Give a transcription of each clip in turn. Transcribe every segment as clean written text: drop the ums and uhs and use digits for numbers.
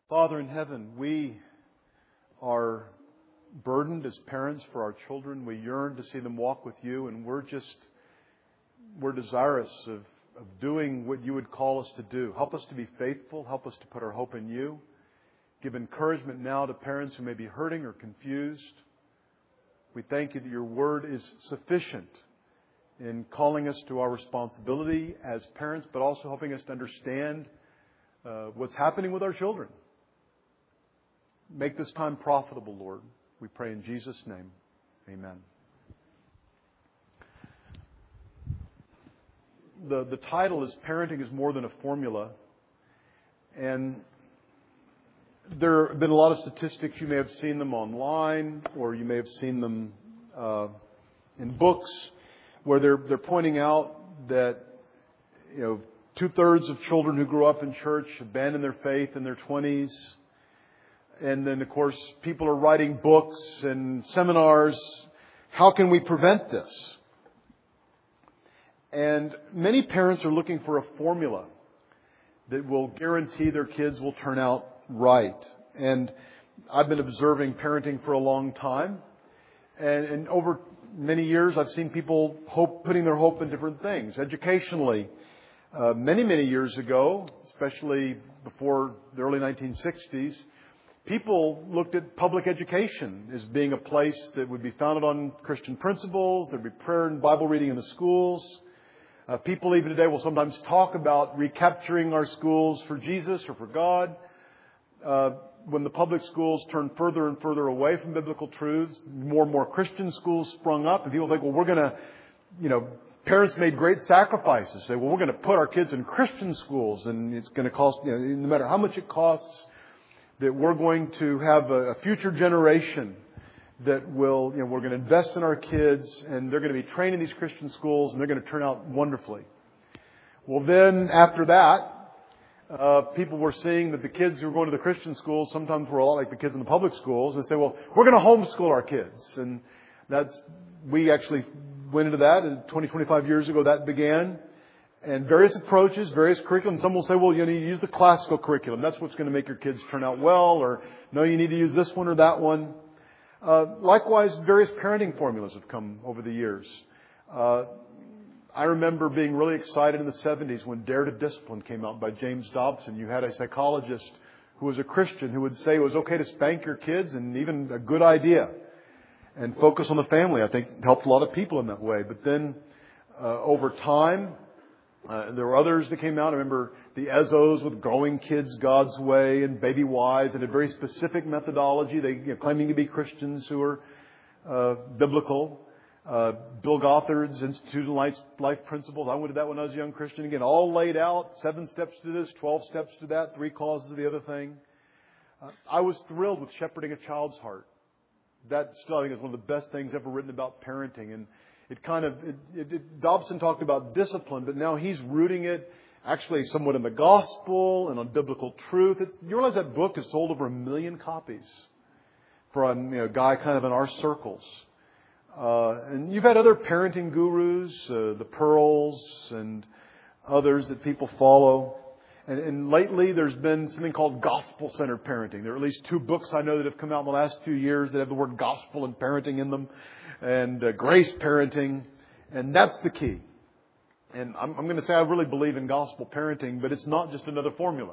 Father in heaven, we are burdened as parents for our children. We yearn to see them walk with you, and we're desirous of doing what you would call us to do. Help us to be faithful. Help us to put our hope in you. Give encouragement now to parents who may be hurting or confused. We thank you that your word is sufficient in calling us to our responsibility as parents, but also helping us to understand what's happening with our children. Make this time profitable, Lord. We pray in Jesus' name. Amen. The title is Parenting is More Than a Formula. And there have been a lot of statistics. You may have seen them online, or you may have seen them in books, where they're pointing out that 2/3 of children who grow up in church abandon their faith in their 20s. And then, of course, people are writing books and seminars. How can we prevent this? And many parents are looking for a formula that will guarantee their kids will turn out right. And I've been observing parenting for a long time. And over many years, I've seen people putting their hope in different things. Educationally, many years ago, especially before the early 1960s, people looked at public education as being a place that would be founded on Christian principles. There'd be prayer and Bible reading in the schools. People even today will sometimes talk about recapturing our schools for Jesus or for God. When the public schools turned further and further away from biblical truths, more and more Christian schools sprung up. And people think, well, we're going to, parents made great sacrifices. Say, well, we're going to put our kids in Christian schools, and it's going to cost, no matter how much it costs, that we're going to have a future generation that will, we're going to invest in our kids, and they're going to be trained in these Christian schools, and they're going to turn out wonderfully. Well, then after that, people were seeing that the kids who were going to the Christian schools sometimes were a lot like the kids in the public schools, and say, well, we're going to homeschool our kids. And we actually went into that, and 25 years ago that began. And various approaches, various curriculum. Some will say, well, you need to use the classical curriculum. That's what's going to make your kids turn out well. Or, no, you need to use this one or that one. Likewise, various parenting formulas have come over the years. I remember being really excited in the 70s when Dare to Discipline came out by James Dobson. You had a psychologist who was a Christian who would say it was okay to spank your kids, and even a good idea. And focus on the family. I think helped a lot of people in that way. But then, over time, there were others that came out. I remember the Ezzos with Growing Kids God's Way and Baby Wise, and a very specific methodology. They claiming to be Christians who are biblical. Bill Gothard's Institute of Life Principles. I went to that when I was a young Christian. Again, all laid out. 7 steps to this, 12 steps to that, 3 causes of the other thing. I was thrilled with Shepherding a Child's Heart. That still, I think, is one of the best things ever written about parenting. And Dobson talked about discipline, but now he's rooting it actually somewhat in the gospel and on biblical truth. You realize that book has sold over 1 million copies for a guy kind of in our circles. And you've had other parenting gurus, the Pearls and others that people follow. And lately there's been something called gospel-centered parenting. There are at least 2 books I know that have come out in the last few years that have the word gospel and parenting in them. And grace parenting. And that's the key. And I'm going to say I really believe in gospel parenting, but it's not just another formula.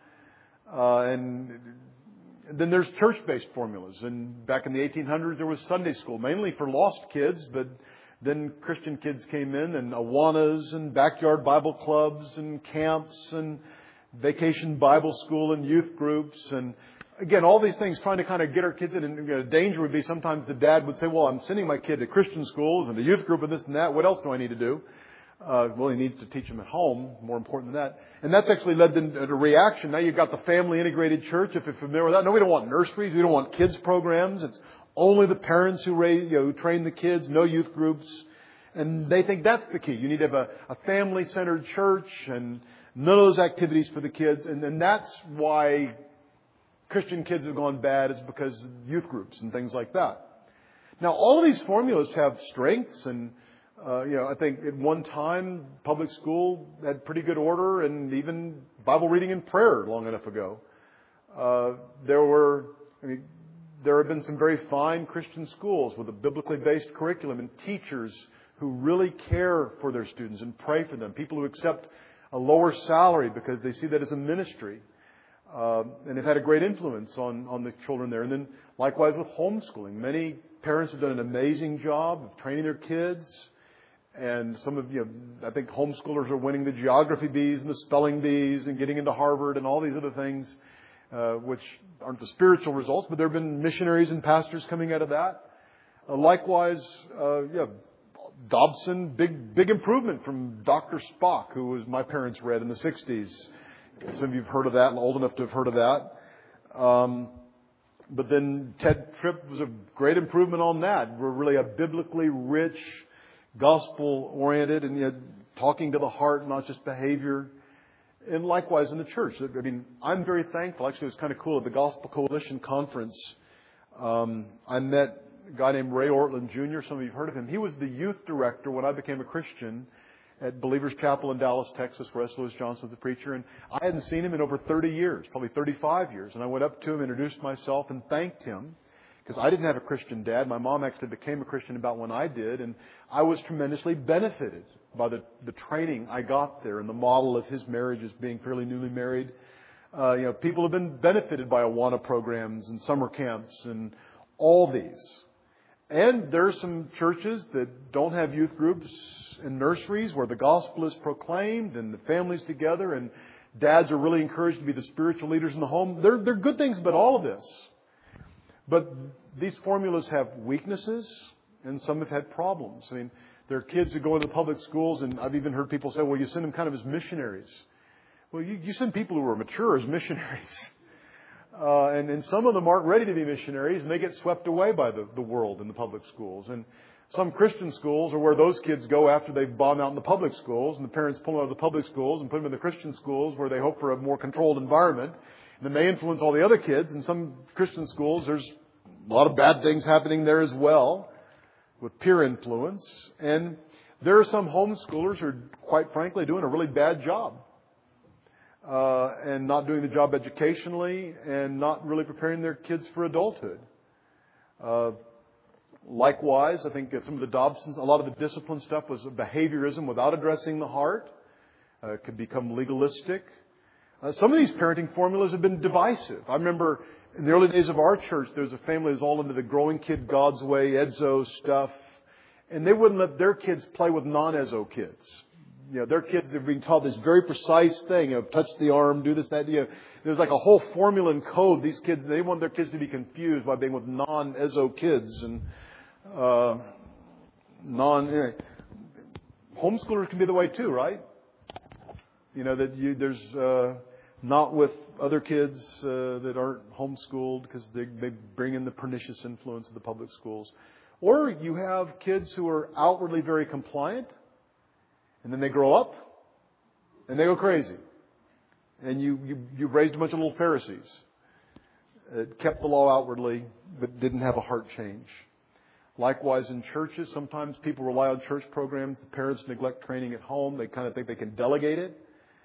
And then there's church-based formulas. And back in the 1800s, there was Sunday school, mainly for lost kids, but then Christian kids came in, and Awanas and backyard Bible clubs and camps and vacation Bible school and youth groups. And again, all these things trying to kind of get our kids in. And the danger would be sometimes the dad would say, well, I'm sending my kid to Christian schools and a youth group and this and that. What else do I need to do? Well, he needs to teach them at home. More important than that. And that's actually led to a reaction. Now you've got the family integrated church, if you're familiar with that. No, we don't want nurseries. We don't want kids programs. It's only the parents who who train the kids, no youth groups. And they think that's the key. You need to have a family-centered church and none of those activities for the kids. And that's why Christian kids have gone bad, is because of youth groups and things like that. Now, all of these formulas have strengths, and I think at one time public school had pretty good order, and even Bible reading and prayer long enough ago. There have been some very fine Christian schools with a biblically based curriculum and teachers who really care for their students and pray for them. People who accept a lower salary because they see that as a ministry. And have had a great influence on the children there. And then likewise with homeschooling. Many parents have done an amazing job of training their kids. And I think homeschoolers are winning the geography bees and the spelling bees and getting into Harvard and all these other things, which aren't the spiritual results, but there have been missionaries and pastors coming out of that. Likewise, Dobson, big improvement from Dr. Spock, who my parents read in the 60s. Some of you have heard of that, old enough to have heard of that. But then Ted Tripp was a great improvement on that. We're really a biblically rich, gospel-oriented, and talking to the heart, not just behavior. And likewise in the church. I'm very thankful. Actually, it was kind of cool. At the Gospel Coalition Conference, I met a guy named Ray Ortland Jr. Some of you have heard of him. He was the youth director when I became a Christian at Believers Chapel in Dallas, Texas, where S. Lewis Johnson was the preacher. And I hadn't seen him in over 30 years, probably 35 years. And I went up to him, introduced myself, and thanked him. Because I didn't have a Christian dad. My mom actually became a Christian about when I did. And I was tremendously benefited by the training I got there and the model of his marriage as being fairly newly married. People have been benefited by Awana programs and summer camps and all these. And there are some churches that don't have youth groups and nurseries where the gospel is proclaimed and the family's together and dads are really encouraged to be the spiritual leaders in the home. They're good things about all of this. But these formulas have weaknesses and some have had problems. There are kids who go into public schools, and I've even heard people say, well, you send them kind of as missionaries. Well, you send people who are mature as missionaries. And some of them aren't ready to be missionaries, and they get swept away by the world in the public schools. And some Christian schools are where those kids go after they've bombed out in the public schools, and the parents pull them out of the public schools and put them in the Christian schools where they hope for a more controlled environment. And then they influence all the other kids. In some Christian schools, there's a lot of bad things happening there as well with peer influence. And there are some homeschoolers who are, quite frankly, doing a really bad job. And not doing the job educationally and not really preparing their kids for adulthood. Likewise, I think some of the Dobsons, a lot of the discipline stuff was behaviorism without addressing the heart. It could become legalistic. Some of these parenting formulas have been divisive. I remember in the early days of our church, there was a family that was all into the Growing Kid God's Way, Edzo stuff. And they wouldn't let their kids play with non-Edzo kids. Their kids are being taught this very precise thing of touch the arm, do this, that. There's like a whole formula and code. These kids, they want their kids to be confused by being with non-Ezo kids and homeschoolers can be the way too, right? There's not with other kids that aren't homeschooled because they bring in the pernicious influence of the public schools. Or you have kids who are outwardly very compliant. And then they grow up and they go crazy. And you raised a bunch of little Pharisees that kept the law outwardly but didn't have a heart change. Likewise in churches, sometimes people rely on church programs. The parents neglect training at home. They kind of think they can delegate it.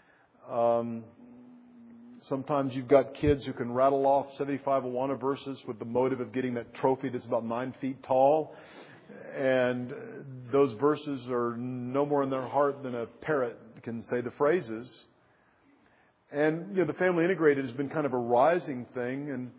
Sometimes you've got kids who can rattle off 75 Awana verses with the motive of getting that trophy that's about 9 feet tall. And those verses are no more in their heart than a parrot can say the phrases. And the family integrated has been kind of a rising thing, and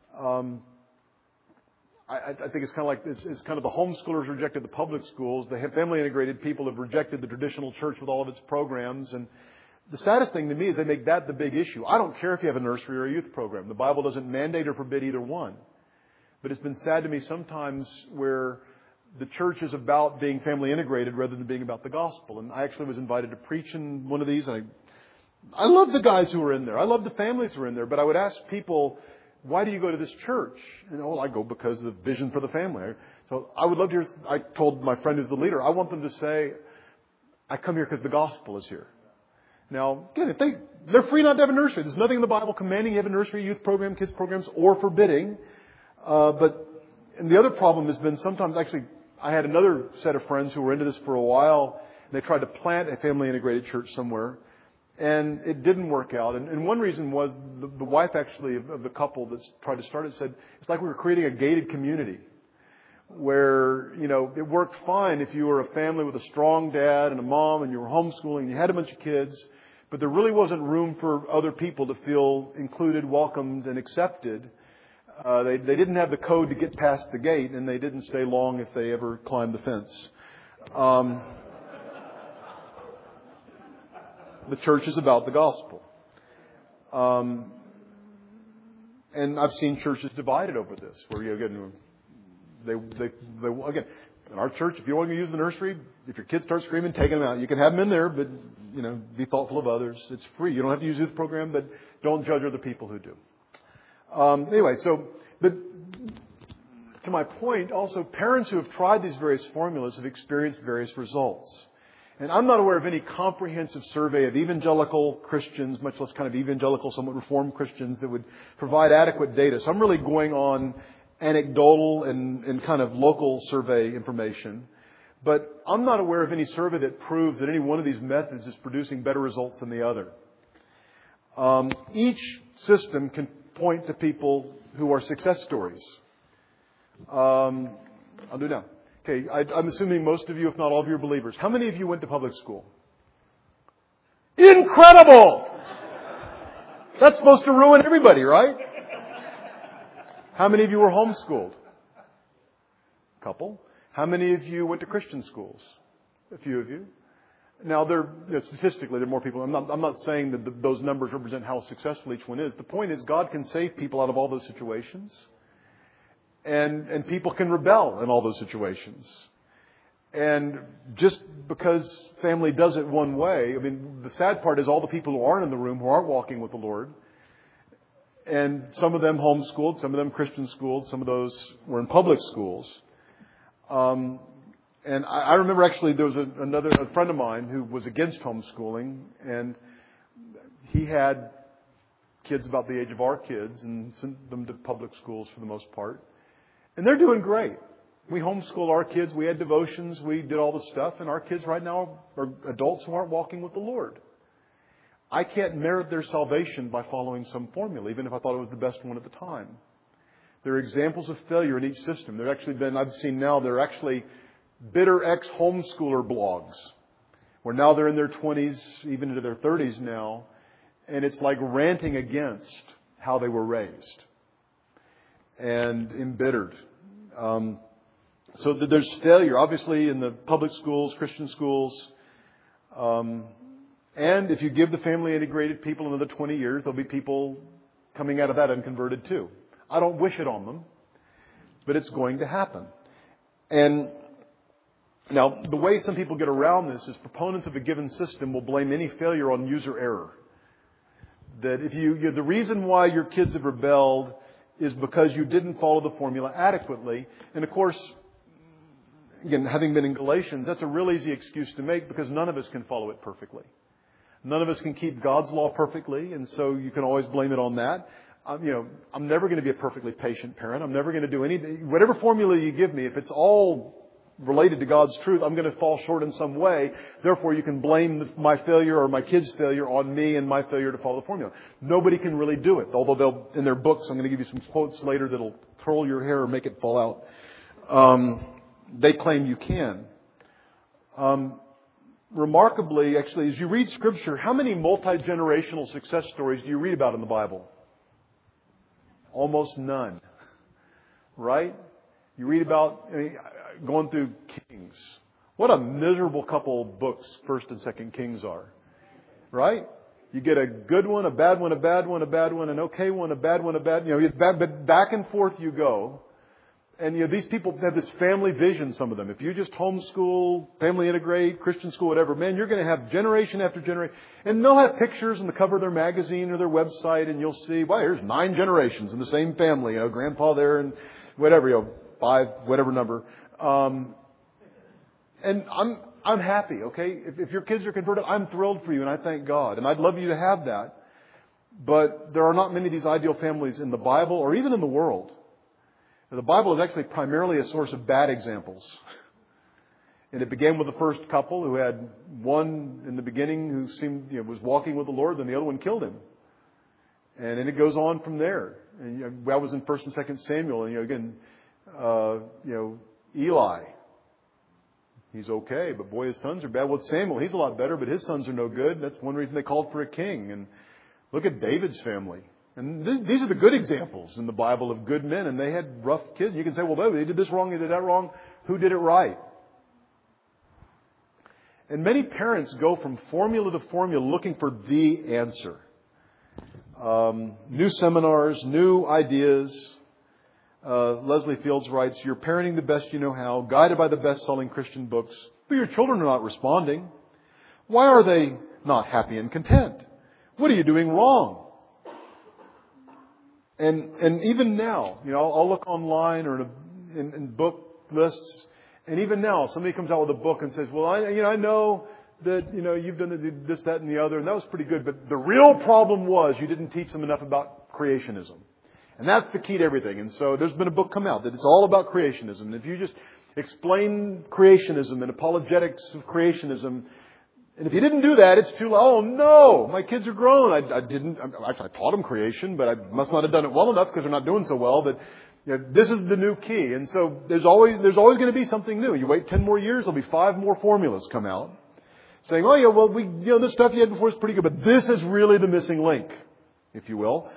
I think it's kind of like it's kind of the homeschoolers rejected the public schools. The family integrated people have rejected the traditional church with all of its programs. And the saddest thing to me is they make that the big issue. I don't care if you have a nursery or a youth program. The Bible doesn't mandate or forbid either one. But it's been sad to me sometimes where the church is about being family integrated rather than being about the gospel. And I actually was invited to preach in one of these. And I love the guys who are in there. I love the families who are in there. But I would ask people, why do you go to this church? And I go because of the vision for the family. So I would love to hear, I told my friend who's the leader, I want them to say, I come here because the gospel is here. Now, again, they're free not to have a nursery. There's nothing in the Bible commanding you have a nursery, youth program, kids programs, or forbidding. And the other problem has been sometimes, actually, I had another set of friends who were into this for a while. And they tried to plant a family integrated church somewhere. And it didn't work out. And one reason was the wife actually of the couple that's tried to start it said, it's like we were creating a gated community where, it worked fine if you were a family with a strong dad and a mom and you were homeschooling and you had a bunch of kids, but there really wasn't room for other people to feel included, welcomed, and accepted. They didn't have the code to get past the gate, and they didn't stay long if they ever climbed the fence. The church is about the gospel. And I've seen churches divided over this, where again, in our church, if you want to use the nursery, if your kids start screaming, take them out. You can have them in there, but, be thoughtful of others. It's free. You don't have to use the youth program, but don't judge other people who do. To my point, also, parents who have tried these various formulas have experienced various results. And I'm not aware of any comprehensive survey of evangelical Christians, much less kind of evangelical, somewhat reformed Christians, that would provide adequate data. So I'm really going on anecdotal and kind of local survey information. But I'm not aware of any survey that proves that any one of these methods is producing better results than the other. Each system can point to people who are success stories. I'll do now. Okay, I'm assuming most of you, if not all of you, are believers. How many of you went to public school? Incredible! That's supposed to ruin everybody, right? How many of you were homeschooled? A couple. How many of you went to Christian schools? A few of you. Now, statistically, there are more people. I'm not saying that those numbers represent how successful each one is. The point is, God can save people out of all those situations. And people can rebel in all those situations. And just because family does it one way, the sad part is all the people who aren't in the room, who aren't walking with the Lord, and some of them homeschooled, some of them Christian schooled, some of those were in public schools. And I remember actually there was a friend of mine who was against homeschooling, and he had kids about the age of our kids and sent them to public schools for the most part. And they're doing great. We homeschool our kids. We had devotions. We did all the stuff. And our kids right now are adults who aren't walking with the Lord. I can't merit their salvation by following some formula, even if I thought it was the best one at the time. There are examples of failure in each system. I've seen now, there are actually bitter ex-homeschooler blogs, where now they're in their 20s, even into their 30s now, and it's like ranting against how they were raised and embittered. So there's failure, obviously, in the public schools, Christian schools. And if you give the family integrated people another 20 years, there'll be people coming out of that unconverted too. I don't wish it on them, but it's going to happen. And now, the way some people get around this is proponents of a given system will blame any failure on user error. That if the reason why your kids have rebelled is because you didn't follow the formula adequately. And of course, again, having been in Galatians, that's a real easy excuse to make because none of us can follow it perfectly. None of us can keep God's law perfectly, and so you can always blame it on that. I'm never going to be a perfectly patient parent. I'm never going to do anything. Whatever formula you give me, if it's all related to God's truth, I'm going to fall short in some way. Therefore, you can blame my failure or my kids' failure on me and my failure to follow the formula. Nobody can really do it. Although in their books, I'm going to give you some quotes later that'll curl your hair or make it fall out. They claim you can. Remarkably, actually, as you read Scripture, how many multi-generational success stories do you read about in the Bible? Almost none. Right? You read about going through Kings. What a miserable couple of books 1st and 2nd Kings are. Right? You get a good one, a bad one, a bad one, a bad one, an okay one, a bad one, a bad... but back and forth you go. And these people have this family vision, some of them. If you just homeschool, family integrate, Christian school, whatever, man, you're going to have generation after generation. And they'll have pictures on the cover of their magazine or their website, and you'll see, well, here's 9 generations in the same family. Grandpa there and whatever, 5, whatever number. And I'm happy, okay? If your kids are converted, I'm thrilled for you, and I thank God. And I'd love you to have that. But there are not many of these ideal families in the Bible or even in the world. The Bible is actually primarily a source of bad examples. And it began with the first couple who had one in the beginning who seemed, was walking with the Lord, then the other one killed him. And then it goes on from there. And that was in 1st and 2nd Samuel. And Eli, he's okay, but boy, his sons are bad. Well, Samuel, he's a lot better, but his sons are no good. That's one reason they called for a king. And look at David's family. And these are the good examples in the Bible of good men, and they had rough kids. You can say, well, they did this wrong, they did that wrong. Who did it right? And many parents go from formula to formula looking for the answer. New seminars, new ideas. Leslie Fields writes, you're parenting the best you know how, guided by the best-selling Christian books, but your children are not responding. Why are they not happy and content? What are you doing wrong? And even now, I'll look online or in book lists, and even now, somebody comes out with a book and says, well, I know that, you've done this, that, and the other, and that was pretty good, but the real problem was you didn't teach them enough about creationism. And that's the key to everything. And so there's been a book come out that it's all about creationism. And if you just explain creationism and apologetics of creationism, and if you didn't do that, it's too late. Oh no, my kids are grown. I taught them creation, but I must not have done it well enough because they're not doing so well. But this is the new key. And so there's always going to be something new. You wait 10 more years, there'll be 5 more formulas come out saying, oh yeah, well, this stuff you had before is pretty good, but this is really the missing link, if you will.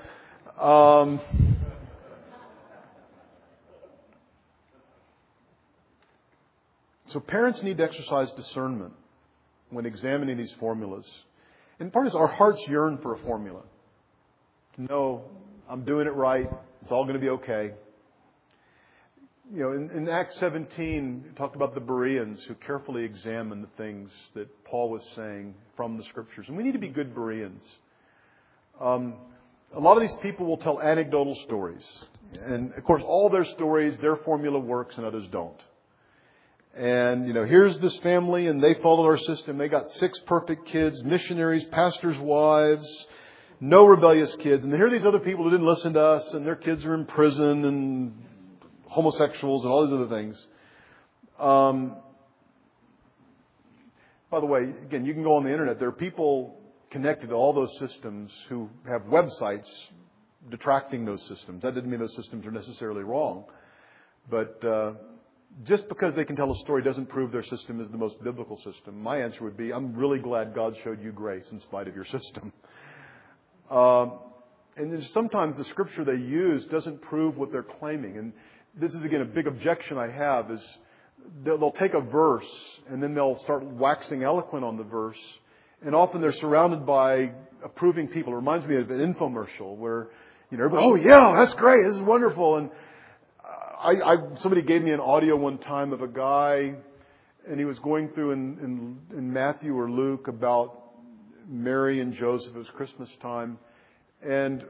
So parents need to exercise discernment when examining these formulas. And part is our hearts yearn for a formula. To know I'm doing it right. It's all going to be okay. In Acts 17, it talked about the Bereans who carefully examined the things that Paul was saying from the Scriptures. And we need to be good Bereans. A lot of these people will tell anecdotal stories. And, of course, all their stories, their formula works and others don't. And, here's this family and they followed our system. They got 6 perfect kids, missionaries, pastors' wives, no rebellious kids. And here are these other people who didn't listen to us and their kids are in prison and homosexuals and all these other things. By the way, again, you can go on the internet. There are people connected to all those systems who have websites detracting those systems. That doesn't mean those systems are necessarily wrong. But just because they can tell a story doesn't prove their system is the most biblical system. My answer would be, I'm really glad God showed you grace in spite of your system. And sometimes the scripture they use doesn't prove what they're claiming. And this is, again, a big objection I have is they'll take a verse and then they'll start waxing eloquent on the verse. And often they're surrounded by approving people. It reminds me of an infomercial where, everybody, oh yeah, that's great, this is wonderful. And somebody gave me an audio one time of a guy, and he was going through in Matthew or Luke about Mary and Joseph. It was Christmas time. And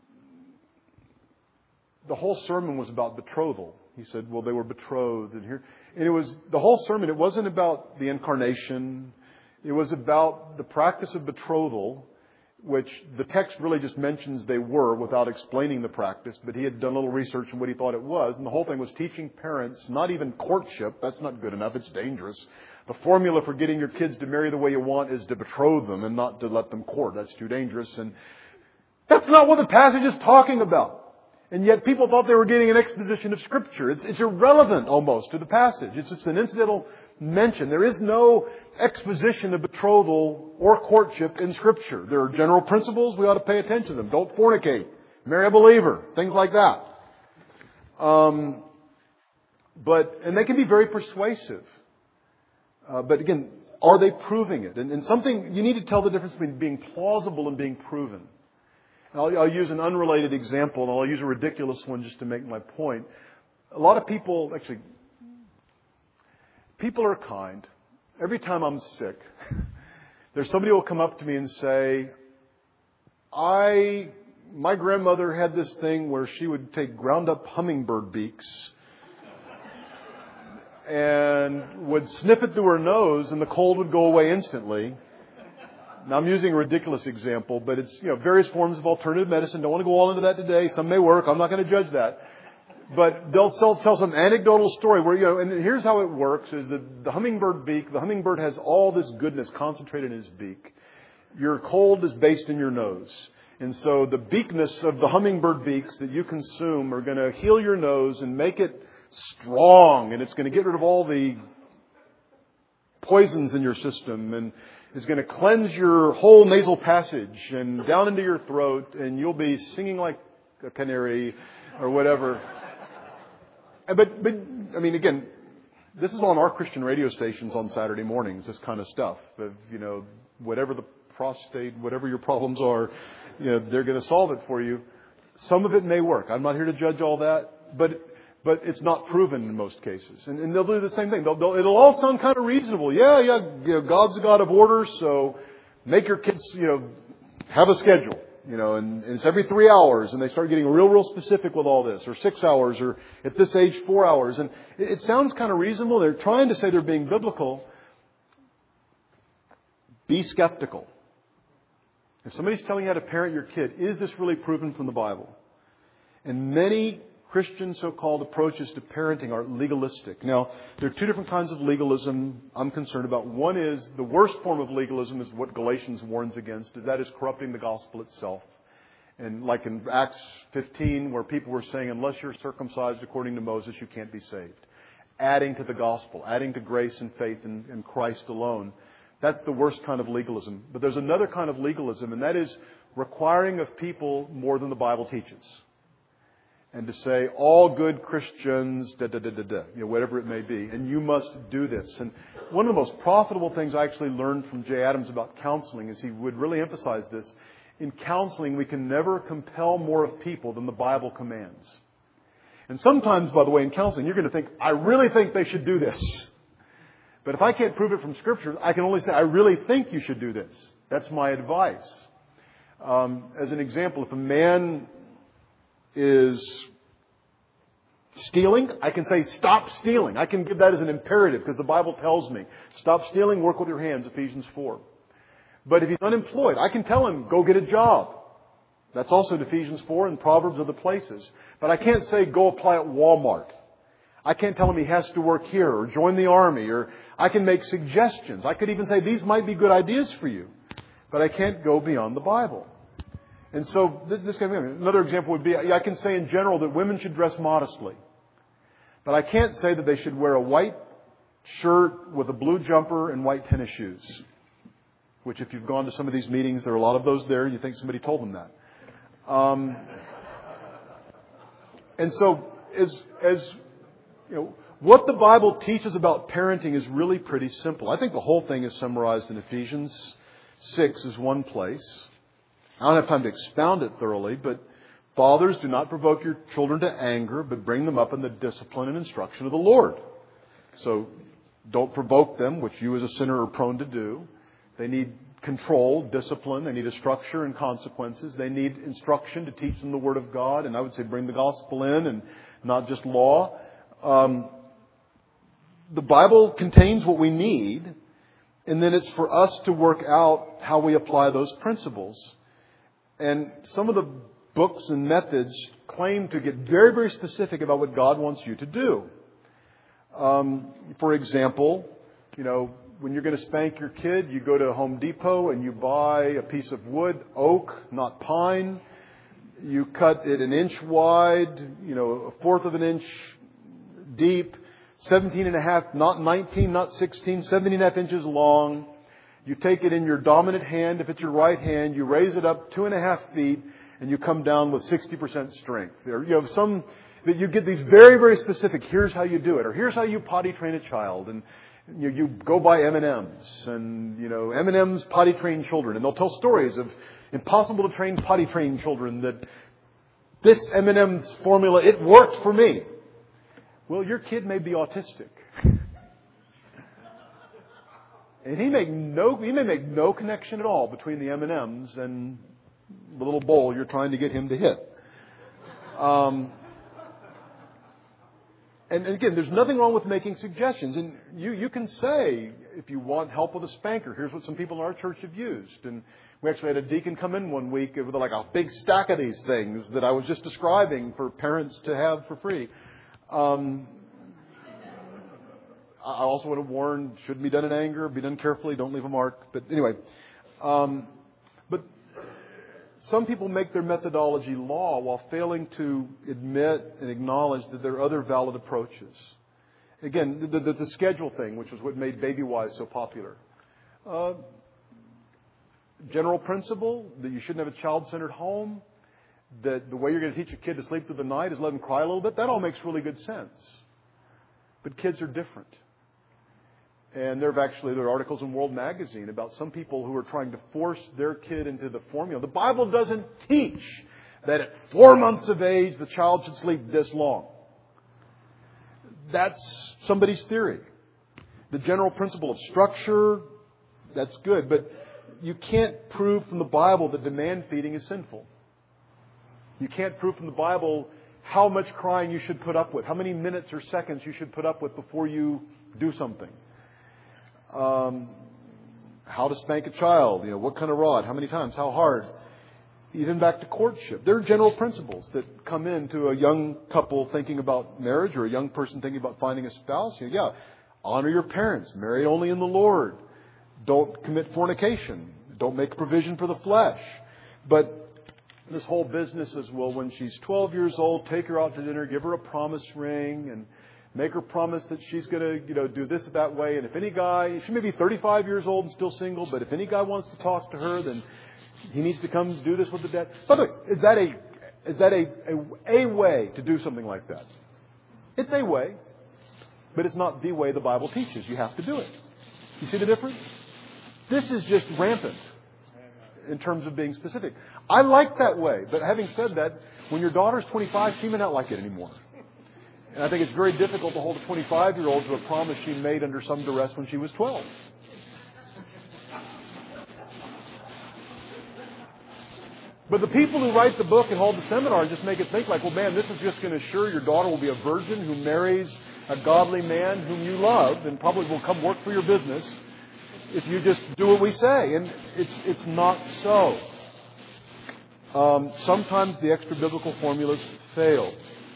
the whole sermon was about betrothal. He said, well, they were betrothed. And it was the whole sermon. It wasn't about the incarnation. It was about the practice of betrothal, which the text really just mentions they were without explaining the practice. But he had done a little research on what he thought it was. And the whole thing was teaching parents, not even courtship. That's not good enough. It's dangerous. The formula for getting your kids to marry the way you want is to betroth them and not to let them court. That's too dangerous. And that's not what the passage is talking about. And yet people thought they were getting an exposition of Scripture. It's irrelevant almost to the passage. It's just an incidental mention. There is no exposition of betrothal or courtship in Scripture. There are general principles. We ought to pay attention to them. Don't fornicate. Marry a believer. Things like that. And they can be very persuasive. But again, are they proving it? And something, you need to tell the difference between being plausible and being proven. I'll use an unrelated example, and I'll use a ridiculous one just to make my point. A lot of people, people are kind. Every time I'm sick, there's somebody who will come up to me and say, my grandmother had this thing where she would take ground up hummingbird beaks and would sniff it through her nose and the cold would go away instantly. Now, I'm using a ridiculous example, but it's, various forms of alternative medicine. Don't want to go all into that today. Some may work. I'm not going to judge that. But they'll tell some anecdotal story where, and here's how it works, is that the hummingbird has all this goodness concentrated in his beak. Your cold is based in your nose. And so the beakness of the hummingbird beaks that you consume are going to heal your nose and make it strong. And it's going to get rid of all the poisons in your system, and is going to cleanse your whole nasal passage and down into your throat, and you'll be singing like a canary or whatever. But I mean, again, this is on our Christian radio stations on Saturday mornings, this kind of stuff. Whatever the prostate, whatever your problems are, they're going to solve it for you. Some of it may work. I'm not here to judge all that, but it's not proven in most cases. And they'll do the same thing. It'll all sound kind of reasonable. Yeah, God's a God of order, so make your kids, have a schedule, and it's every 3 hours, and they start getting real specific with all this, or 6 hours, or at this age, 4 hours. And it sounds kind of reasonable. They're trying to say they're being biblical. Be skeptical. If somebody's telling you how to parent your kid, is this really proven from the Bible? And many Christian so-called approaches to parenting are legalistic. Now, there are two different kinds of legalism I'm concerned about. One is, the worst form of legalism is what Galatians warns against. That is corrupting the gospel itself. And like in Acts 15, where people were saying, unless you're circumcised according to Moses, you can't be saved. Adding to the gospel, adding to grace and faith in Christ alone. That's the worst kind of legalism. But there's another kind of legalism, and that is requiring of people more than the Bible teaches. And to say, all good Christians, whatever it may be, and you must do this. And one of the most profitable things I actually learned from Jay Adams about counseling is he would really emphasize this. In counseling, we can never compel more of people than the Bible commands. And sometimes, by the way, in counseling, you're going to think, I really think they should do this. But if I can't prove it from Scripture, I can only say, I really think you should do this. That's my advice. As an example, if a man is stealing, I can say, stop stealing. I can give that as an imperative because the Bible tells me, stop stealing, work with your hands, Ephesians 4. But if he's unemployed, I can tell him, go get a job. That's also in Ephesians 4 and Proverbs, other places. But I can't say, go apply at Walmart. I can't tell him he has to work here or join the army, or I can make suggestions. I could even say, these might be good ideas for you. But I can't go beyond the Bible. And so another example would be, I can say in general that women should dress modestly. But I can't say that they should wear a white shirt with a blue jumper and white tennis shoes. Which, if you've gone to some of these meetings, there are a lot of those there. You think somebody told them that. And so, what the Bible teaches about parenting is really pretty simple. I think the whole thing is summarized in Ephesians 6 is one place. I don't have time to expound it thoroughly, but fathers, do not provoke your children to anger, but bring them up in the discipline and instruction of the Lord. So don't provoke them, which you as a sinner are prone to do. They need control, discipline. They need a structure and consequences. They need instruction to teach them the Word of God. And I would say bring the gospel in and not just law. The Bible contains what we need, and then it's for us to work out how we apply those principles. And some of the books and methods claim to get very, very specific about what God wants you to do. For example, when you're going to spank your kid, you go to Home Depot and you buy a piece of wood, oak, not pine. You cut it an inch wide, a fourth of an inch deep, 17.5, not 19, not 16, 17.5 inches long. You take it in your dominant hand. If it's your right hand, you raise it up 2.5 feet and you come down with 60% strength. You have some that you get these very, very specific. Here's how you do it, or here's how you potty train a child. And you go buy M&Ms and, M&Ms potty train children. And they'll tell stories of impossible to train potty train children that this M&M's formula, it worked for me. Well, your kid may be autistic. And he may make no connection at all between the M&Ms and the little bowl you're trying to get him to hit. And again, there's nothing wrong with making suggestions. And you can say, if you want help with a spanker, here's what some people in our church have used. And we actually had a deacon come in one week with like a big stack of these things that I was just describing for parents to have for free. I also want to warn, shouldn't be done in anger, be done carefully, don't leave a mark. But anyway, but some people make their methodology law while failing to admit and acknowledge that there are other valid approaches. Again, the schedule thing, which was what made BabyWise so popular. General principle that you shouldn't have a child-centered home, that the way you're going to teach a kid to sleep through the night is let them cry a little bit. That all makes really good sense. But kids are different. And there are articles in World Magazine about some people who are trying to force their kid into the formula. The Bible doesn't teach that at 4 months of age the child should sleep this long. That's somebody's theory. The general principle of structure, that's good. But you can't prove from the Bible that demand feeding is sinful. You can't prove from the Bible how much crying you should put up with, how many minutes or seconds you should put up with before you do something. How to spank a child, what kind of rod, how many times, how hard. Even back to courtship. There are general principles that come into a young couple thinking about marriage or a young person thinking about finding a spouse. Honor your parents. Marry only in the Lord. Don't commit fornication. Don't make provision for the flesh. But this whole business is, well, when she's 12 years old, take her out to dinner, give her a promise ring, and make her promise that she's going to, do this that way. And if any guy, she may be 35 years old and still single, but if any guy wants to talk to her, then he needs to come do this with the dad. By the way, is that a way to do something like that? It's a way, but it's not the way the Bible teaches. You have to do it. You see the difference? This is just rampant in terms of being specific. I like that way, but having said that, when your daughter's 25, she may not like it anymore. And I think it's very difficult to hold a 25-year-old to a promise she made under some duress when she was 12. But the people who write the book and hold the seminar just make it think like, well, man, this is just going to assure your daughter will be a virgin who marries a godly man whom you love and probably will come work for your business if you just do what we say. And it's not so. Sometimes the extra-biblical formulas fail.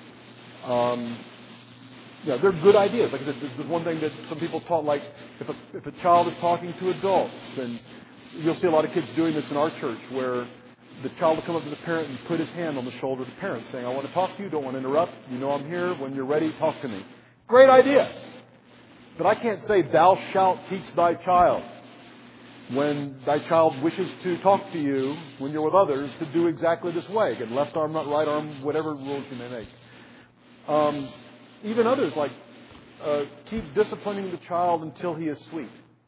They're good ideas. Like I said, there's one thing that some people taught, like if a child is talking to adults, then you'll see a lot of kids doing this in our church, where the child will come up to the parent and put his hand on the shoulder of the parent, saying, I want to talk to you, don't want to interrupt, I'm here, when you're ready, talk to me. Great idea. But I can't say, thou shalt teach thy child, when thy child wishes to talk to you, when you're with others, to do exactly this way. Again, left arm, not right arm, whatever rules you may make. Even others, like keep disciplining the child until he is sweet.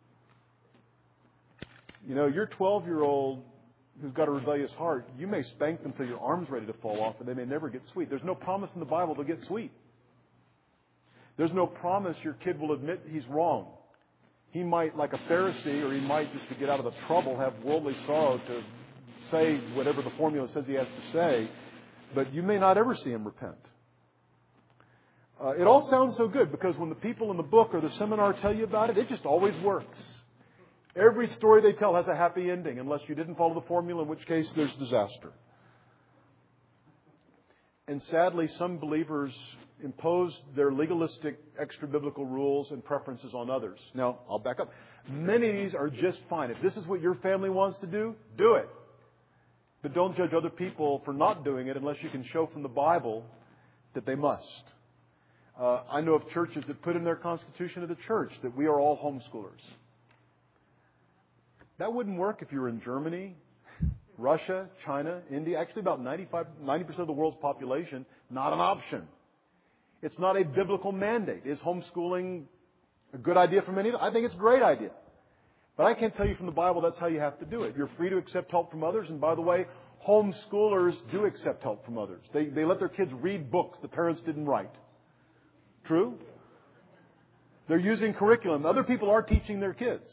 Your 12-year-old who's got a rebellious heart, you may spank them till your arm's ready to fall off, and they may never get sweet. There's no promise in the Bible they'll get sweet. There's no promise your kid will admit he's wrong. He might, like a Pharisee, or he might, just to get out of the trouble, have worldly sorrow to say whatever the formula says he has to say, but you may not ever see him repent. It all sounds so good because when the people in the book or the seminar tell you about it, it just always works. Every story they tell has a happy ending unless you didn't follow the formula, in which case there's disaster. And sadly, some believers impose their legalistic extra-biblical rules and preferences on others. Now, I'll back up. Many of these are just fine. If this is what your family wants to do it. But don't judge other people for not doing it unless you can show from the Bible that they must. I know of churches that put in their constitution of the church that we are all homeschoolers. That wouldn't work if you were in Germany, Russia, China, India. Actually, about 90% of the world's population, not an option. It's not a biblical mandate. Is homeschooling a good idea for many? I think it's a great idea. But I can't tell you from the Bible that's how you have to do it. You're free to accept help from others. And by the way, homeschoolers do accept help from others. They let their kids read books the parents didn't write. True? They're using curriculum. Other people are teaching their kids.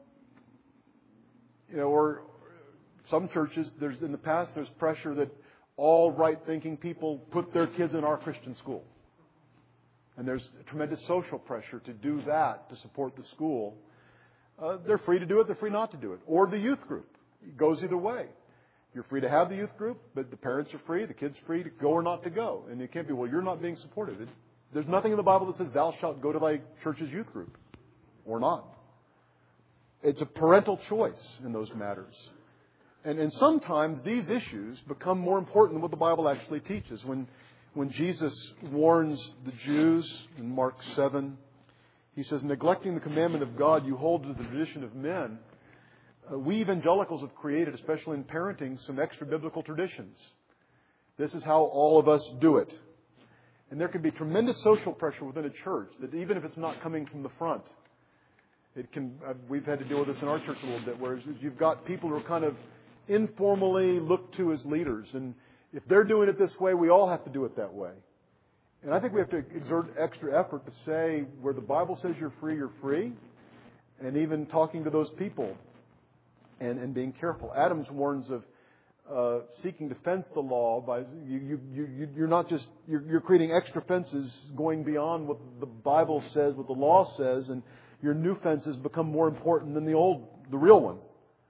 Or some churches, there's pressure that all right-thinking people put their kids in our Christian school. And there's tremendous social pressure to do that, to support the school. They're free to do it, they're free not to do it. Or the youth group. It goes either way. You're free to have the youth group, but the parents are free, the kid's free to go or not to go. And it can't be, well, you're not being supported. There's nothing in the Bible that says, thou shalt go to thy church's youth group. Or not. It's a parental choice in those matters. And sometimes these issues become more important than what the Bible actually teaches. When Jesus warns the Jews in Mark 7, He says, neglecting the commandment of God, you hold to the tradition of men. We evangelicals have created, especially in parenting, some extra biblical traditions. This is how all of us do it. And there can be tremendous social pressure within a church that even if it's not coming from the front, it can. We've had to deal with this in our church a little bit, where you've got people who are kind of informally looked to as leaders. And if they're doing it this way, we all have to do it that way. And I think we have to exert extra effort to say where the Bible says you're free, you're free. And even talking to those people and being careful. Adams warns of seeking to fence the law by you're not just you're creating extra fences going beyond what the Bible says, what the law says, and your new fences become more important than the real one.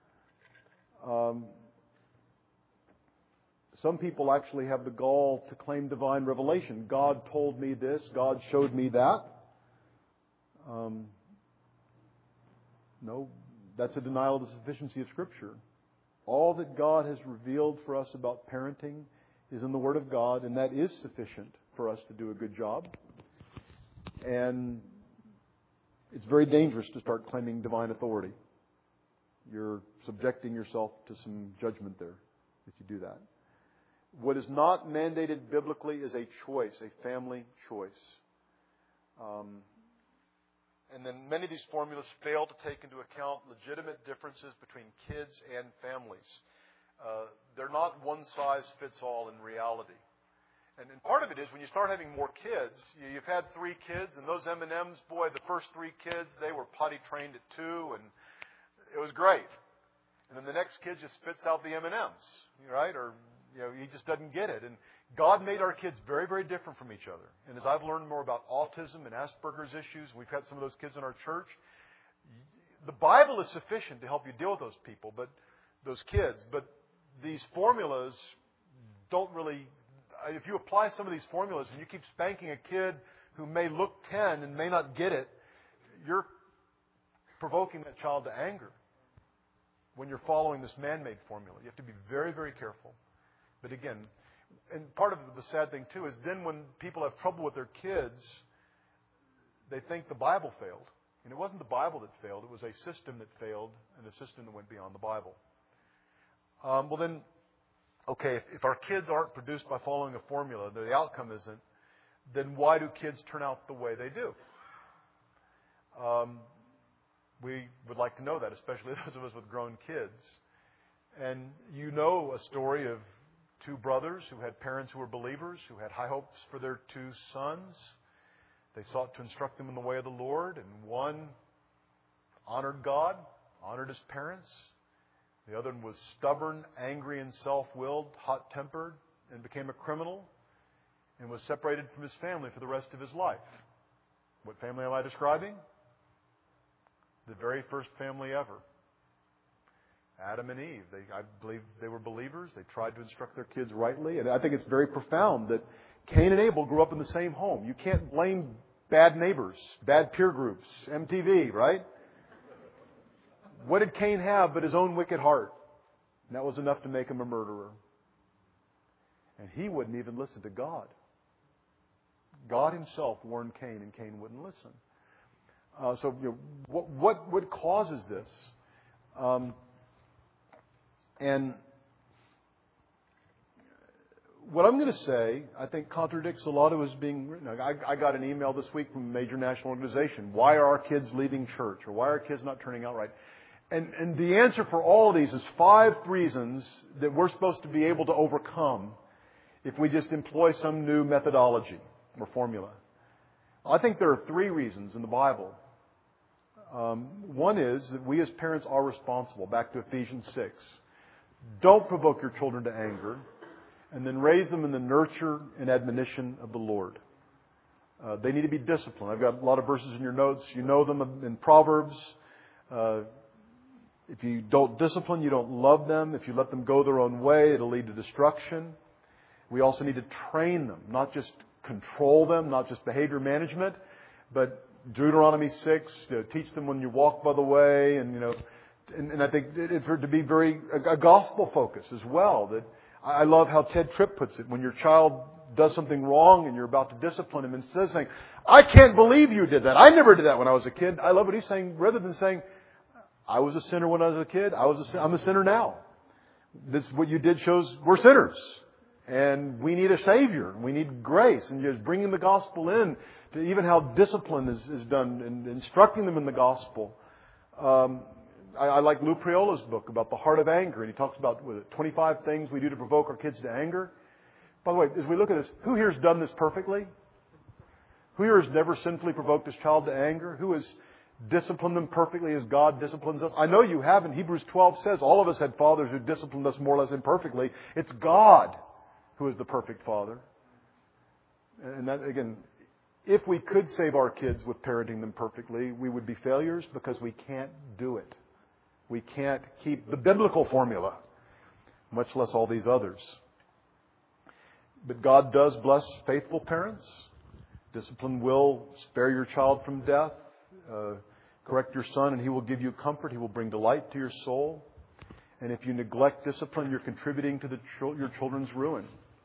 Some people actually have the gall to claim divine revelation. God told me this. God showed me that. No, that's a denial of the sufficiency of Scripture. All that God has revealed for us about parenting is in the Word of God, and that is sufficient for us to do a good job. And it's very dangerous to start claiming divine authority. You're subjecting yourself to some judgment there if you do that. What is not mandated biblically is a choice, a family choice. And then many of these formulas fail to take into account legitimate differences between kids and families. They're not one size fits all in reality. And part of it is when you start having more kids, you've had 3 kids, and those M&Ms, boy, the first 3 kids, they were potty trained at 2, and it was great. And then the next kid just spits out the M&Ms, right? Or he just doesn't get it. And God made our kids very, very different from each other. And as I've learned more about autism and Asperger's issues, we've had some of those kids in our church. The Bible is sufficient to help you deal with those people, but those kids. But these formulas don't really. If you apply some of these formulas and you keep spanking a kid who may look 10 and may not get it, you're provoking that child to anger when you're following this man-made formula. You have to be very, very careful. But again, and part of the sad thing too is then when people have trouble with their kids, they think the Bible failed. And it wasn't the Bible that failed. It was a system that failed and a system that went beyond the Bible. Okay, if our kids aren't produced by following a formula, the outcome isn't, then why do kids turn out the way they do? We would like to know that, especially those of us with grown kids. And you know a story of 2 brothers who had parents who were believers, who had high hopes for their 2 sons. They sought to instruct them in the way of the Lord, and one honored God, honored his parents. The other one was stubborn, angry, and self-willed, hot-tempered, and became a criminal, and was separated from his family for the rest of his life. What family am I describing? The very first family ever. Adam and Eve. I believe they were believers. They tried to instruct their kids rightly. And I think it's very profound that Cain and Abel grew up in the same home. You can't blame bad neighbors, bad peer groups, MTV, right? What did Cain have but his own wicked heart? And that was enough to make him a murderer. And he wouldn't even listen to God. God himself warned Cain, and Cain wouldn't listen. What causes this? And what I'm going to say, I think, contradicts a lot of what's being written. I got an email this week from a major national organization. Why are our kids leaving church? Or why are our kids not turning out right? And the answer for all of these is 5 reasons that we're supposed to be able to overcome if we just employ some new methodology or formula. I think there are 3 reasons in the Bible. One is that we as parents are responsible. Back to Ephesians 6. Don't provoke your children to anger. and then raise them in the nurture and admonition of the Lord. They need to be disciplined. I've got a lot of verses in your notes. You know them in Proverbs. If you don't discipline, you don't love them. If you let them go their own way, it'll lead to destruction. We also need to train them, not just control them, not just behavior management, but Deuteronomy 6, teach them when you walk by the way, and I think it to be a gospel focus as well. That I love how Ted Tripp puts it. When your child does something wrong and you're about to discipline him, instead of saying, "I can't believe you did that. I never did that when I was a kid." I love what he's saying. Rather than saying, "I was a sinner when I was a kid. I'm a sinner now. This what you did shows we're sinners, and we need a Savior. We need grace." And just bringing the gospel in to even how discipline is done and instructing them in the gospel. I like Lou Priola's book about the heart of anger, and he talks about 25 things we do to provoke our kids to anger. By the way, as we look at this, who here has done this perfectly? Who here has never sinfully provoked his child to anger? Who has disciplined them perfectly as God disciplines us? I know you haven't. Hebrews 12 says all of us had fathers who disciplined us more or less imperfectly. It's God who is the perfect father. And that, again, if we could save our kids with parenting them perfectly, we would be failures because we can't do it. We can't keep the biblical formula, much less all these others. But God does bless faithful parents. Discipline will spare your child from death. Correct your son and he will give you comfort. He will bring delight to your soul. And if you neglect discipline, you're contributing to your children's ruin.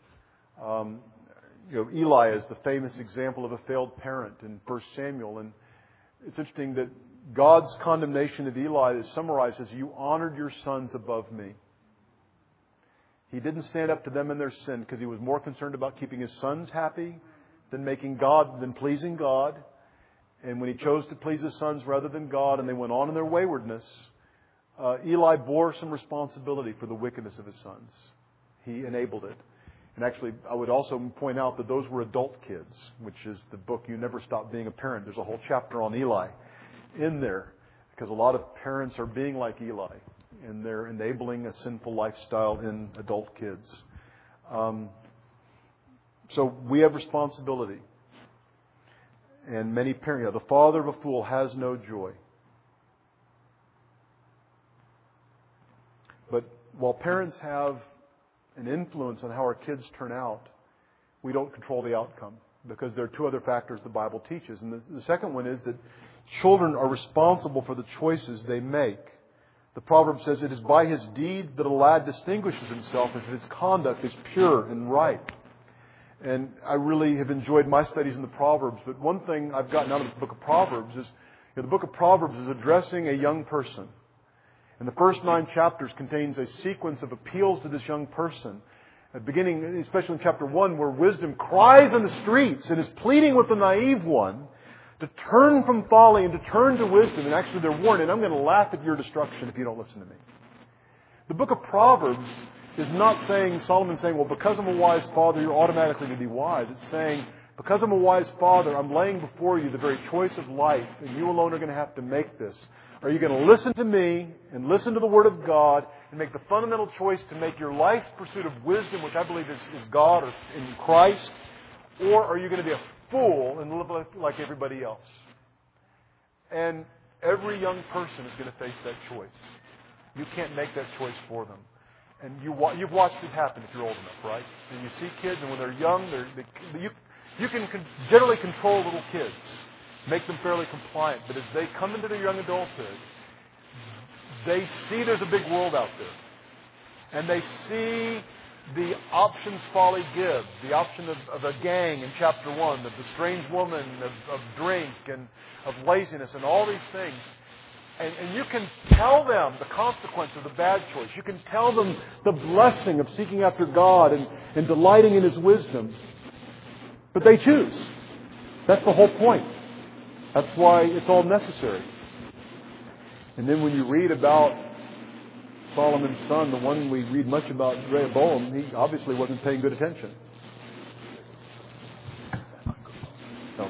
Eli is the famous example of a failed parent in 1 Samuel. And it's interesting that God's condemnation of Eli is summarized as, "You honored your sons above me." He didn't stand up to them in their sin because he was more concerned about keeping his sons happy than pleasing God. And when he chose to please his sons rather than God, and they went on in their waywardness, Eli bore some responsibility for the wickedness of his sons. He enabled it. And actually, I would also point out that those were adult kids, which is the book You Never Stop Being a Parent. There's a whole chapter on Eli in there, because a lot of parents are being like Eli, and they're enabling a sinful lifestyle in adult kids. So we have responsibility. And many parents, the father of a fool has no joy. But while parents have an influence on how our kids turn out, we don't control the outcome, because there are two other factors the Bible teaches. And the second one is that children are responsible for the choices they make. The proverb says, "It is by his deeds that a lad distinguishes himself, if his conduct is pure and right." And I really have enjoyed my studies in the Proverbs. But one thing I've gotten out of the book of Proverbs is, the book of Proverbs is addressing a young person. And the first 9 chapters contains a sequence of appeals to this young person. Beginning, especially in chapter 1, where wisdom cries in the streets and is pleading with the naive one to turn from folly and to turn to wisdom. And actually they're warned, "And I'm going to laugh at your destruction if you don't listen to me." The book of Proverbs is not saying, Solomon saying, "Well, because I'm a wise father, you're automatically going to be wise." It's saying, "Because I'm a wise father, I'm laying before you the very choice of life, and you alone are going to have to make this. Are you going to listen to me and listen to the Word of God and make the fundamental choice to make your life's pursuit of wisdom, which I believe is God or in Christ, or are you going to be a fool and live like everybody else?" And every young person is going to face that choice. You can't make that choice for them. And you've watched it happen if you're old enough, right? And you see kids, and when they're young, you can generally control little kids, make them fairly compliant. But as they come into their young adulthood, they see there's a big world out there. And they see the options folly gives, the option of a gang in chapter 1, of the strange woman, of drink, and of laziness, and all these things. And you can tell them the consequence of the bad choice. You can tell them the blessing of seeking after God and delighting in His wisdom. But they choose. That's the whole point. That's why it's all necessary. And then when you read about Solomon's son, the one we read much about, Rehoboam, he obviously wasn't paying good attention. No.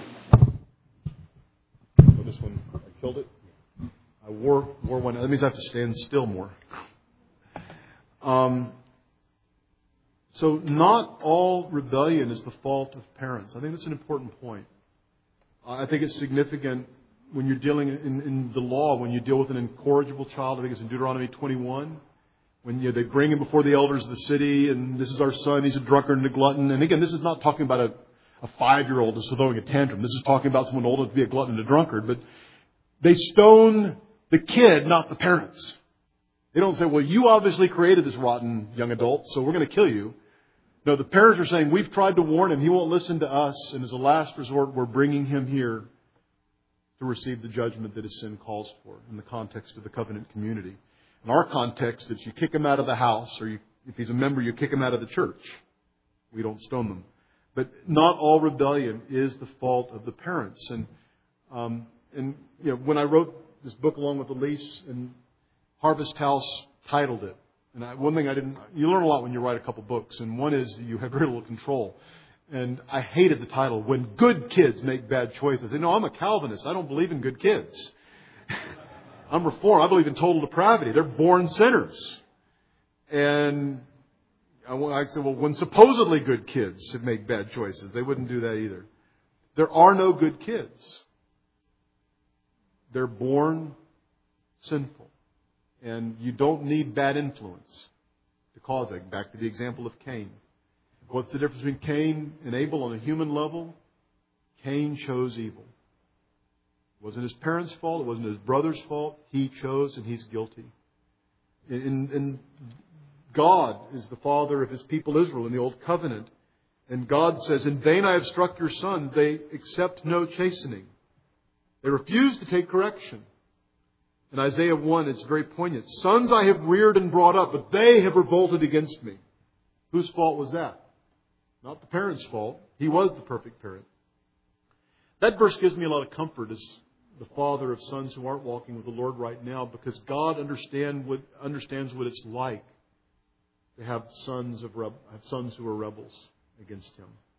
Oh, this one, I killed it. I wore one. That means I have to stand still more. So not all rebellion is the fault of parents. I think that's an important point. I think it's significant when you're dealing in the law, when you deal with an incorrigible child. I think it's in Deuteronomy 21. When they bring him before the elders of the city, and this is our son, he's a drunkard and a glutton. And again, this is not talking about a 5-year-old who's throwing a tantrum. This is talking about someone old enough to be a glutton and a drunkard. But they stone the kid, not the parents. They don't say, well, you obviously created this rotten young adult, so we're going to kill you. No, the parents are saying, we've tried to warn him. He won't listen to us. And as a last resort, we're bringing him here to receive the judgment that his sin calls for in the context of the covenant community. In our context, it's you kick him out of the house, or if he's a member, you kick him out of the church. We don't stone them. But not all rebellion is the fault of the parents. And when I wrote this book along with Elise, and Harvest House titled it. And one thing you learn a lot when you write a couple books, and one is you have very little control. And I hated the title, When Good Kids Make Bad Choices. And I'm a Calvinist. I don't believe in good kids. I'm Reformed. I believe in total depravity. They're born sinners. And I said, well, when supposedly good kids should make bad choices, they wouldn't do that either. There are no good kids. They're born sinful. And you don't need bad influence to cause that. Back to the example of Cain. What's the difference between Cain and Abel on a human level? Cain chose evil. It wasn't his parents' fault. It wasn't his brother's fault. He chose, and he's guilty. And God is the father of his people Israel in the Old Covenant. And God says, in vain I have struck your son. They accept no chastening. They refuse to take correction. In Isaiah 1, it's very poignant. Sons I have reared and brought up, but they have revolted against me. Whose fault was that? Not the parent's fault. He was the perfect parent. That verse gives me a lot of comfort as the father of sons who aren't walking with the Lord right now, because God understands what it's like to have sons who are rebels against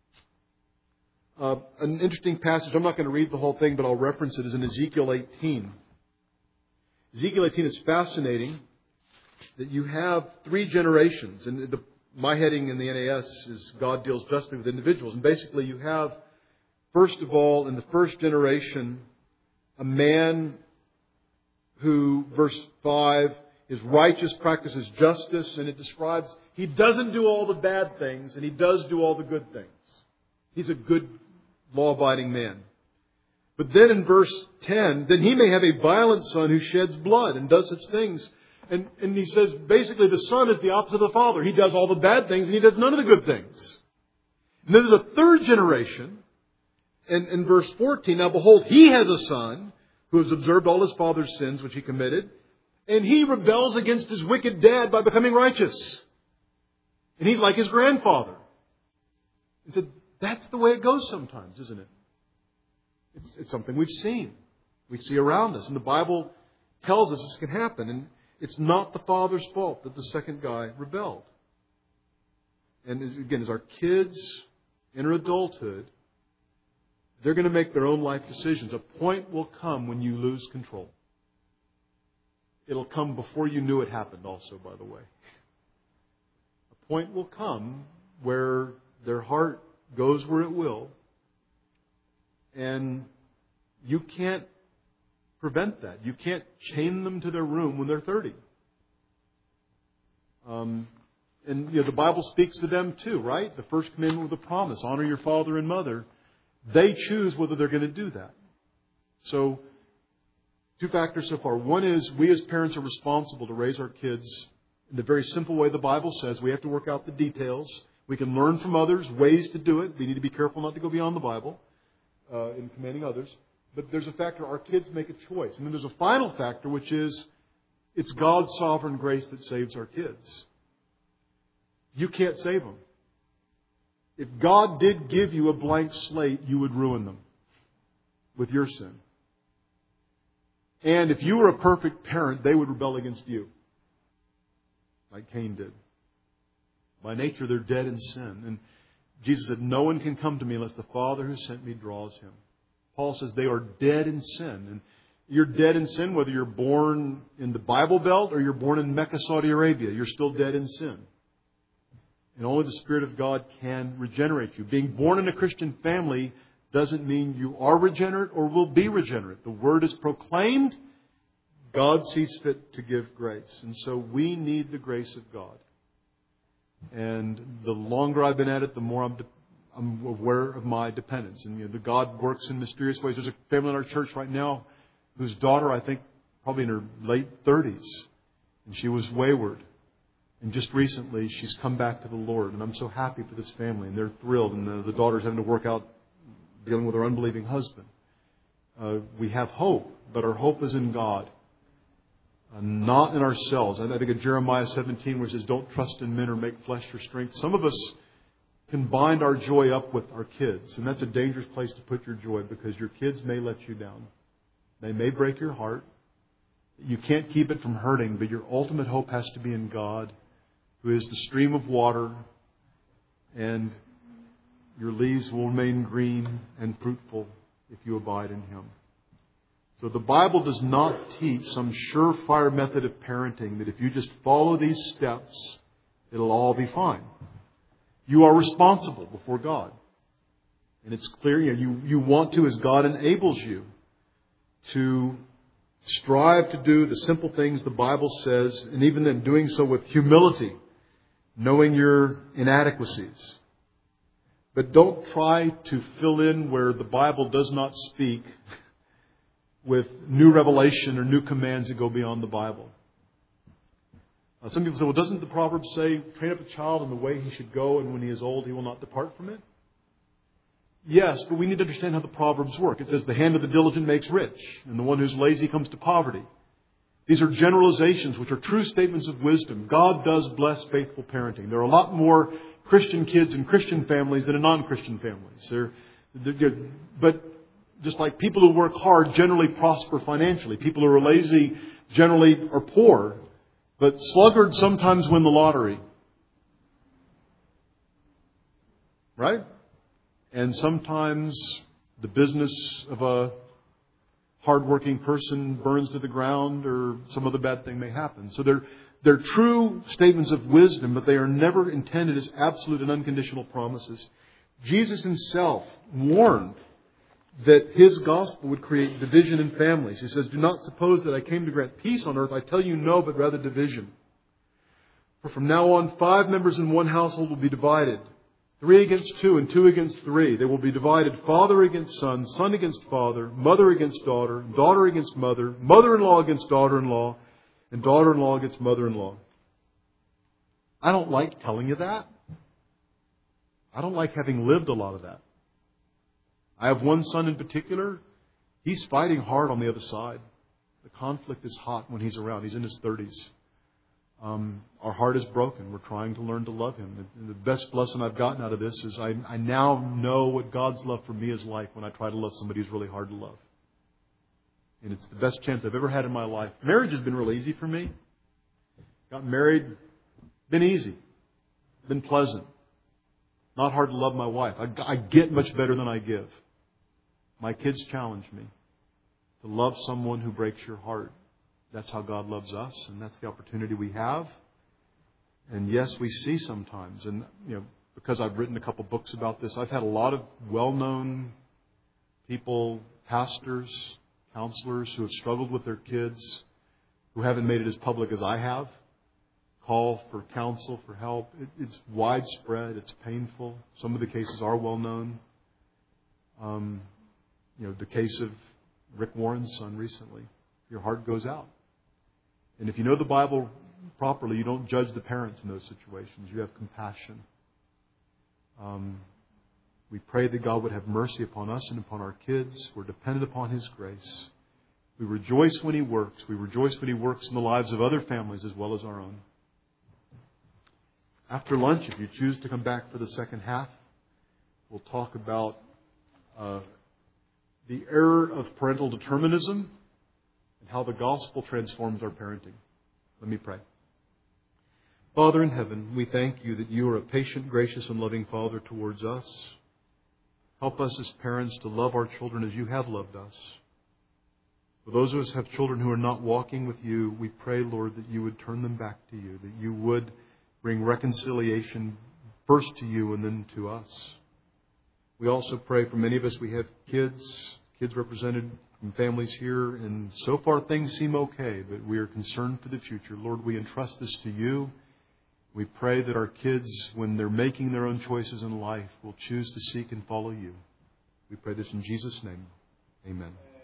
Him. An interesting passage, I'm not going to read the whole thing, but I'll reference it, is in Ezekiel 18. Ezekiel 18 is fascinating that you have 3 generations. And my heading in the NAS is God deals justly with individuals. And basically you have, first of all, in the first generation, a man who, verse 5, is righteous, practices justice, and it describes he doesn't do all the bad things, and he does do all the good things. He's a good, law-abiding man. But then in verse 10, then he may have a violent son who sheds blood and does such things. And he says, basically, the son is the opposite of the father. He does all the bad things, and he does none of the good things. And then there's a third generation. And in verse 14, now behold, he has a son who has observed all his father's sins which he committed, and he rebels against his wicked dad by becoming righteous. And he's like his grandfather. He said, that's the way it goes sometimes, isn't it? It's something we've seen. We see around us. And the Bible tells us this can happen. And it's not the father's fault that the second guy rebelled. And again, as our kids enter adulthood, they're going to make their own life decisions. A point will come when you lose control. It'll come before you knew it happened also, by the way. A point will come where their heart goes where it will. And you can't prevent that. You can't chain them to their room when they're 30. And the Bible speaks to them too, right? The first commandment with a promise, honor your father and mother. They choose whether they're going to do that. So, 2 factors so far. One is we as parents are responsible to raise our kids in the very simple way the Bible says. We have to work out the details. We can learn from others ways to do it. We need to be careful not to go beyond the Bible in commanding others. But there's a factor, our kids make a choice. And then there's a final factor, which is it's God's sovereign grace that saves our kids. You can't save them. If God did give you a blank slate, you would ruin them with your sin. And if you were a perfect parent, they would rebel against you, like Cain did. By nature, they're dead in sin. And Jesus said, no one can come to me unless the Father who sent me draws him. Paul says they are dead in sin. And you're dead in sin whether you're born in the Bible Belt or you're born in Mecca, Saudi Arabia. You're still dead in sin. And only the Spirit of God can regenerate you. Being born in a Christian family doesn't mean you are regenerate or will be regenerate. The Word is proclaimed. God sees fit to give grace. And so we need the grace of God. And the longer I've been at it, the more I'm aware of my dependence. And the God works in mysterious ways. There's a family in our church right now whose daughter, I think, probably in her late 30s. And she was wayward. And just recently, she's come back to the Lord. And I'm so happy for this family. And they're thrilled. And the daughter's having to work out dealing with her unbelieving husband. We have hope, but our hope is in God. Not in ourselves. I think of Jeremiah 17 where it says, don't trust in men or make flesh your strength. Some of us can bind our joy up with our kids. And that's a dangerous place to put your joy because your kids may let you down. They may break your heart. You can't keep it from hurting, but your ultimate hope has to be in God, who is the stream of water, and your leaves will remain green and fruitful if you abide in Him. So the Bible does not teach some surefire method of parenting that if you just follow these steps, it'll all be fine. You are responsible before God. And it's clear you want to, as God enables you, to strive to do the simple things the Bible says, and even then doing so with humility, knowing your inadequacies. But don't try to fill in where the Bible does not speak with new revelation or new commands that go beyond the Bible. Some people say, well, doesn't the Proverbs say, train up a child in the way he should go, and when he is old, he will not depart from it? Yes, but we need to understand how the Proverbs work. It says, the hand of the diligent makes rich, and the one who's lazy comes to poverty. These are generalizations, which are true statements of wisdom. God does bless faithful parenting. There are a lot more Christian kids in Christian families than in non-Christian families. But just like people who work hard generally prosper financially. People who are lazy generally are poor. But sluggards sometimes win the lottery. Right? And sometimes the business of a hardworking person burns to the ground or some other bad thing may happen. So they're true statements of wisdom, but they are never intended as absolute and unconditional promises. Jesus Himself warned that His gospel would create division in families. He says, do not suppose that I came to grant peace on earth. I tell you no, but rather division. For from now on, 5 members in one household will be divided. 3 against 2 and 2 against 3. They will be divided father against son, son against father, mother against daughter, daughter against mother, mother-in-law against daughter-in-law, and daughter-in-law against mother-in-law. I don't like telling you that. I don't like having lived a lot of that. I have one son in particular. He's fighting hard on the other side. The conflict is hot when he's around. He's in his 30s. Our heart is broken. We're trying to learn to love him. And the best lesson I've gotten out of this is I now know what God's love for me is like when I try to love somebody who's really hard to love. And it's the best chance I've ever had in my life. Marriage has been real easy for me. Got married, been easy, been pleasant. Not hard to love my wife. I get much better than I give. My kids challenge me to love someone who breaks your heart. That's how God loves us, and that's the opportunity we have. And yes, we see sometimes, and because I've written a couple books about this, I've had a lot of well-known people, pastors, counselors who have struggled with their kids, who haven't made it as public as I have, call for counsel, for help. It's widespread. It's painful. Some of the cases are well-known. The case of Rick Warren's son recently. Your heart goes out. And if you know the Bible properly, you don't judge the parents in those situations. You have compassion. We pray that God would have mercy upon us and upon our kids. We're dependent upon His grace. We rejoice when He works. We rejoice when He works in the lives of other families as well as our own. After lunch, if you choose to come back for the second half, we'll talk about the error of parental determinism and how the gospel transforms our parenting. Let me pray. Father in heaven, we thank You that You are a patient, gracious, and loving Father towards us. Help us as parents to love our children as You have loved us. For those of us who have children who are not walking with You, we pray, Lord, that You would turn them back to You, that You would bring reconciliation first to you and then to us. We also pray for many of us, we have kids represented in families here, and so far things seem okay, but we are concerned for the future. Lord, we entrust this to you. We pray that our kids, when they're making their own choices in life, will choose to seek and follow you. We pray this in Jesus' name. Amen.